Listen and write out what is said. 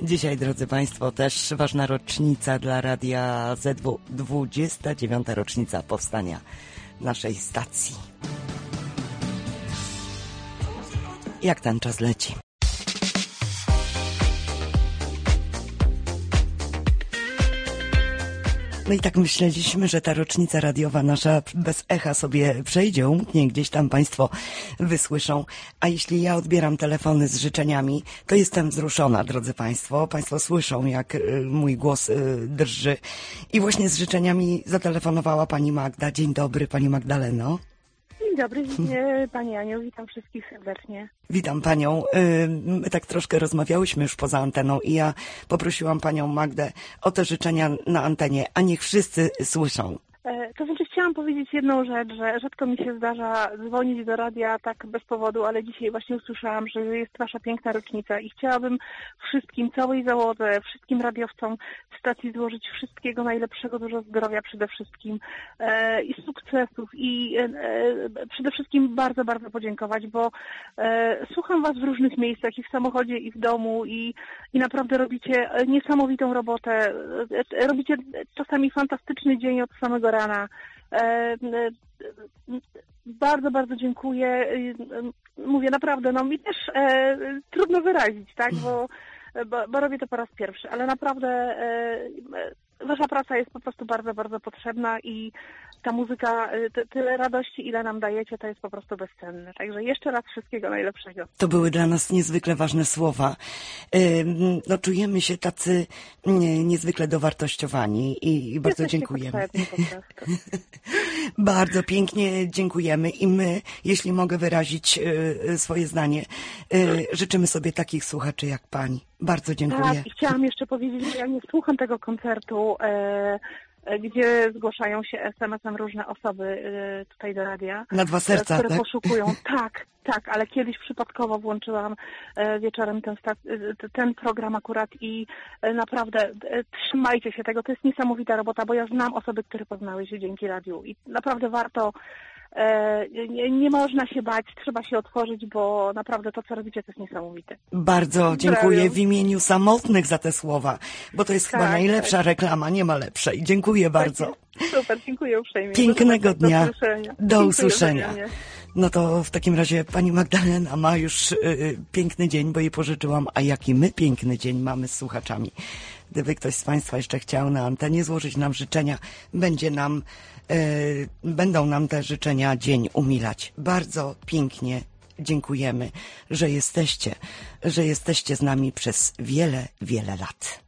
Dzisiaj, drodzy Państwo, też ważna rocznica dla Radia ZW, 29. rocznica powstania naszej stacji. Jak ten czas leci? No i tak myśleliśmy, że ta rocznica radiowa nasza bez echa sobie przejdzie, umknie, gdzieś tam Państwo wysłyszą. A jeśli ja odbieram telefony z życzeniami, to jestem wzruszona, drodzy Państwo. Państwo słyszą, jak mój głos drży. I właśnie z życzeniami zatelefonowała Pani Magda. Dzień dobry, Pani Magdaleno. Dzień dobry, Pani Aniu, witam wszystkich serdecznie. Witam Panią. My tak troszkę rozmawiałyśmy już poza anteną i ja poprosiłam Panią Magdę o te życzenia na antenie, a niech wszyscy słyszą. To znaczy chciałam powiedzieć jedną rzecz, że rzadko mi się zdarza dzwonić do radia tak bez powodu, ale dzisiaj właśnie usłyszałam, że jest Wasza piękna rocznica i chciałabym wszystkim, całej załodze, wszystkim radiowcom stacji złożyć wszystkiego najlepszego, dużo zdrowia przede wszystkim i sukcesów i przede wszystkim bardzo, bardzo podziękować, bo słucham Was w różnych miejscach i w samochodzie i w domu i naprawdę robicie niesamowitą robotę, robicie czasami fantastyczny dzień od samego rana. Bardzo, bardzo dziękuję. Mówię naprawdę, no mi też trudno wyrazić, tak, bo robię to po raz pierwszy, ale naprawdę Wasza praca jest po prostu bardzo, bardzo potrzebna i ta muzyka, tyle radości, ile nam dajecie, to jest po prostu bezcenne. Także jeszcze raz wszystkiego najlepszego. To były dla nas niezwykle ważne słowa. No, czujemy się tacy niezwykle dowartościowani i bardzo dziękujemy. Po prostu. Bardzo pięknie dziękujemy i my, jeśli mogę wyrazić swoje zdanie, życzymy sobie takich słuchaczy jak Pani. Bardzo dziękuję. Tak, i chciałam jeszcze powiedzieć, że ja nie słucham tego koncertu, gdzie zgłaszają się SMS-em różne osoby tutaj do radia. Na dwa serca, które tak? poszukują. Tak, ale kiedyś przypadkowo włączyłam wieczorem ten program akurat i naprawdę trzymajcie się tego. To jest niesamowita robota, bo ja znam osoby, które poznały się dzięki radiu i naprawdę warto. Nie można się bać, trzeba się otworzyć, bo naprawdę to, co robicie, to jest niesamowite. Bardzo dziękuję w imieniu samotnych za te słowa, bo to jest chyba najlepsza reklama, nie ma lepszej. Dziękuję bardzo. Super, dziękuję uprzejmie. Pięknego dnia. Do usłyszenia. Dziękuję. No to w takim razie Pani Magdalena ma już piękny dzień, bo jej pożyczyłam, a jaki my piękny dzień mamy z słuchaczami. Gdyby ktoś z Państwa jeszcze chciał na antenie złożyć nam życzenia, będą nam te życzenia dzień umilać. Bardzo pięknie dziękujemy, że jesteście z nami przez wiele, wiele lat.